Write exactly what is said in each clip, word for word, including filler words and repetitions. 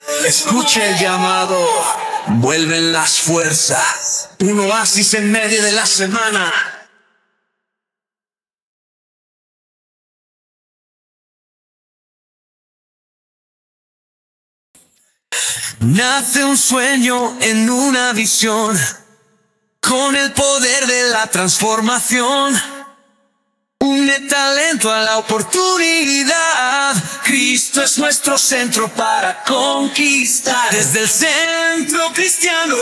Escucha el llamado, vuelven las fuerzas, un oasis en medio de la semana. Nace un sueño en una visión, con el poder de la transformación. Une talento a la oportunidad. Cristo es nuestro centro para conquistar. Desde el centro cristiano,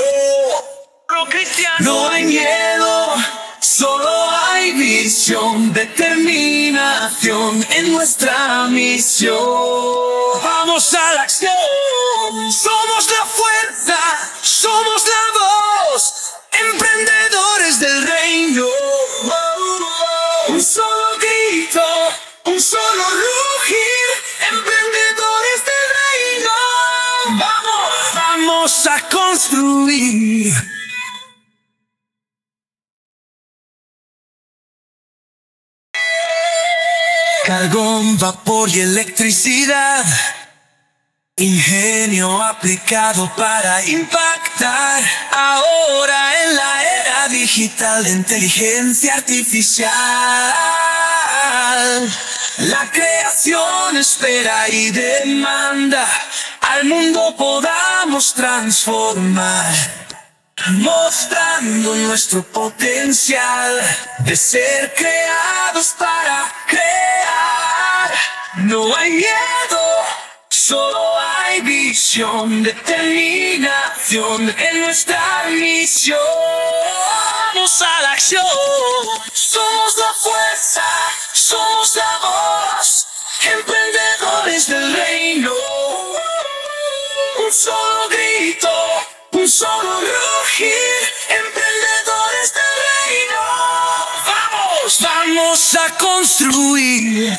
no hay miedo, solo hay visión, determinación en nuestra misión. Vamos a la acción, somos la fuerza, somos la voz, emprendedores del reino. Un solo grito, un solo rugir, emprendedores del reino. Vamos, vamos a construir. Carbón, vapor y electricidad, ingenio aplicado para impactar. Ahora en la era digital de inteligencia artificial, la creación espera y demanda. Al mundo podamos transformar, mostrando nuestro potencial de ser creados para crear. No hay miedo, solo hay visión, determinación en nuestra misión. Vamos a la acción, somos la fuerza, somos la voz, emprendedores del reino. Un solo grito, un solo rugir, emprendedores del reino. Vamos, vamos a construir.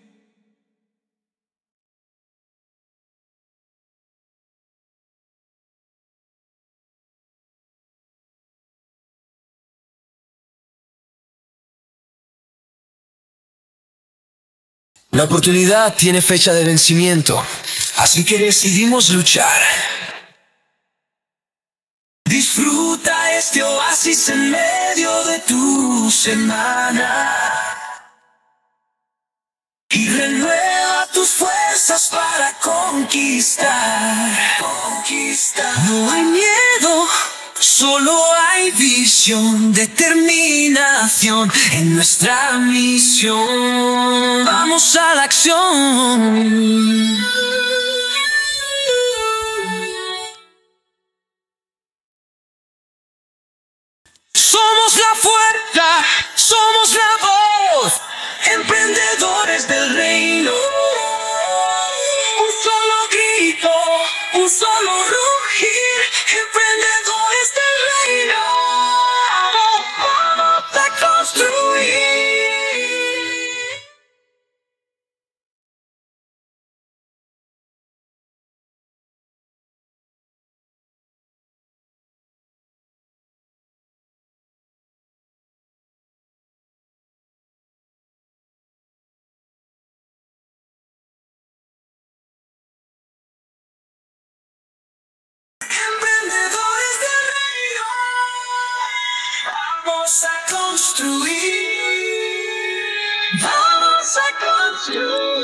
La oportunidad tiene fecha de vencimiento, así que decidimos luchar. Disfruta este oasis en medio de tu semana y renueva tus fuerzas para conquistar. Conquistar. No hay miedo, solo hay visión, determinación en nuestra misión. Vamos a la acción. Somos la fuerza, somos la voz, emprendedores del reino. Un solo grito, un solo rugir, emprendedores del reino. Vamos a construir. Emprendedores del reino, vamos a construir, vamos a construir.